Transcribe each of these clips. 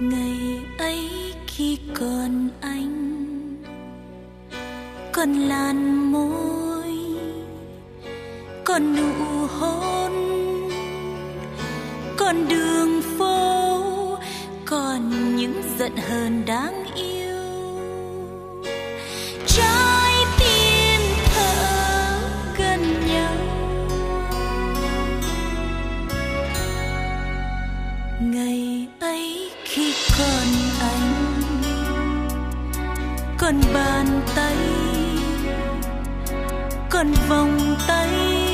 Ngày ấy khi còn anh, còn làn môi, còn nụ hôn, còn đường phố, còn những giận hờn đáng yêu. Trái tim thở gần nhau. Ngày ấy khi còn anh, còn bàn tay, còn vòng tay,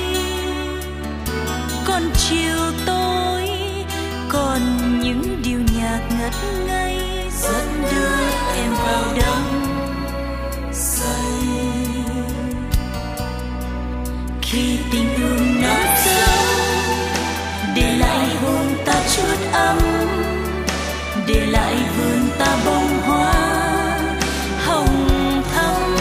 còn chiều tối, còn những điệu nhạc ngất ngây dẫn đưa em vào đắm say. Khi tình yêu nở sâu, để lại hôn ta chút ấm, để lại vườn ta bông hoa hồng thắm.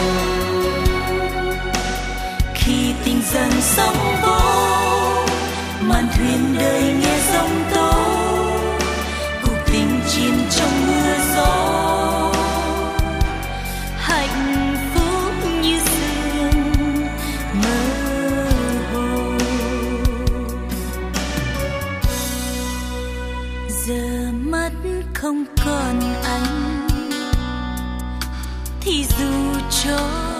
Khi tình dần sóng vỗ, màn thuyền đời nghe giông tố, cuộc tình chìm trong mưa gió. Hạnh phúc như sương mơ hồ. Giờ mắt không còn anh, thì dù cho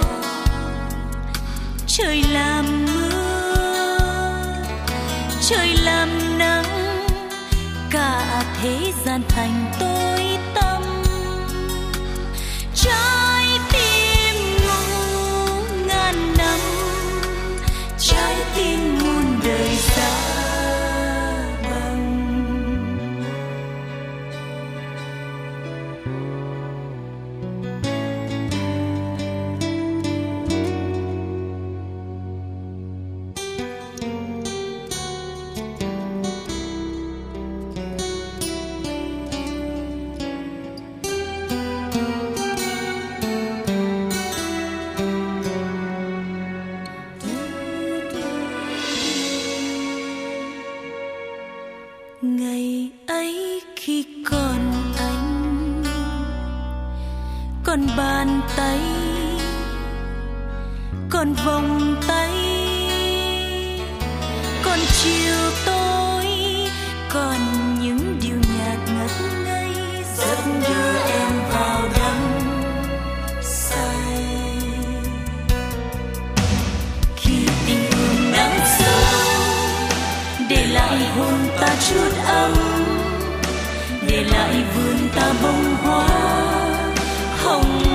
trời làm mưa, trời làm nắng, cả thế gian thành tối tăm. Trái tim ngủ ngàn năm, trái tim muôn đời xa băng. Ngày ấy khi còn anh, còn bàn tay, còn vòng tay, còn chiều tối, còn những điệu nhạc ngất ngây dẫn đưa em vào đắm say. Khi tình yêu nắng sâu, để lại hôn ta chút ấm, để lại vườn ta bông hoa hồng